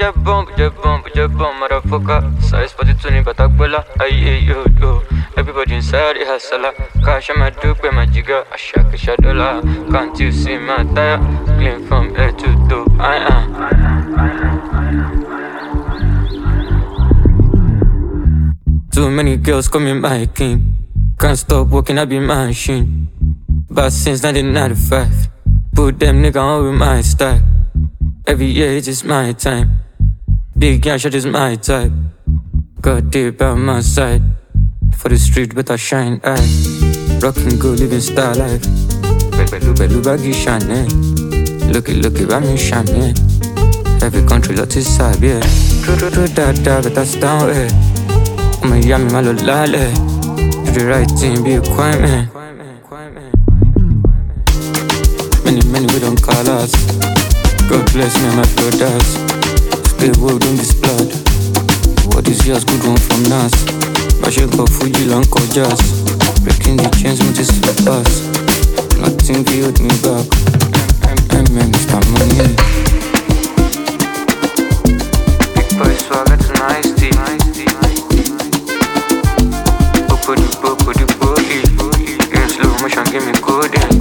Put motherfucker. Size 42 but Akbala. Aye, yo. Everybody inside the hustler. Cash on my dupe and my jigger. I shack a shadow. Can't you see my tire? Clean from head to toe. I am. Too many girls call me my king. Can't stop walking, I be my machine. But since 1995, put them nigga on with my style. Every year it's just my time. Big young shot is my type. Got deep by my side. For the street better shine eye. Rockin' good, living star life. Belu baggy shine. Looky, I'm shine. Every country lot is side, yeah. True, but that's down, eh. I'm a yummy, my little lale. Do the right thing, be a quiet man. Many we don't call us. God bless me, my brothers. Still world in this blood. What is yours, good one from us. Bashego Fuji long jazz. Breaking the chains, much slip us. Nothing can hold me back. Mr. Money. Big boy swagger tonight, Steve. Body. In slow motion, give me coding.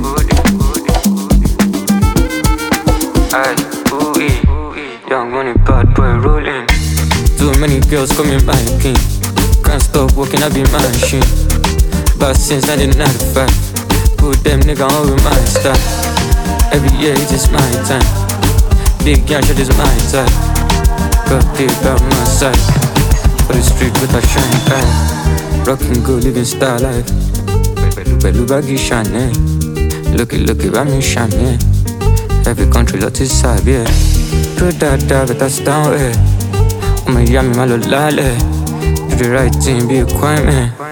Aye, young money, bad boy rolling. Too many girls call me my king. Can't stop walking, I be my machine. But since 1995, put them nigga on with my style. Every year it's just my time. Big young shot is my type. Got deep by my side. For the street with a shine eye. Rockin' good, living star life. Belu baggy shine. Looky, I'm shine. Every country lot is side, yeah. True that, but that's down, eh. I'm a yummy, my little lale. Do the right thing, be a quiet man.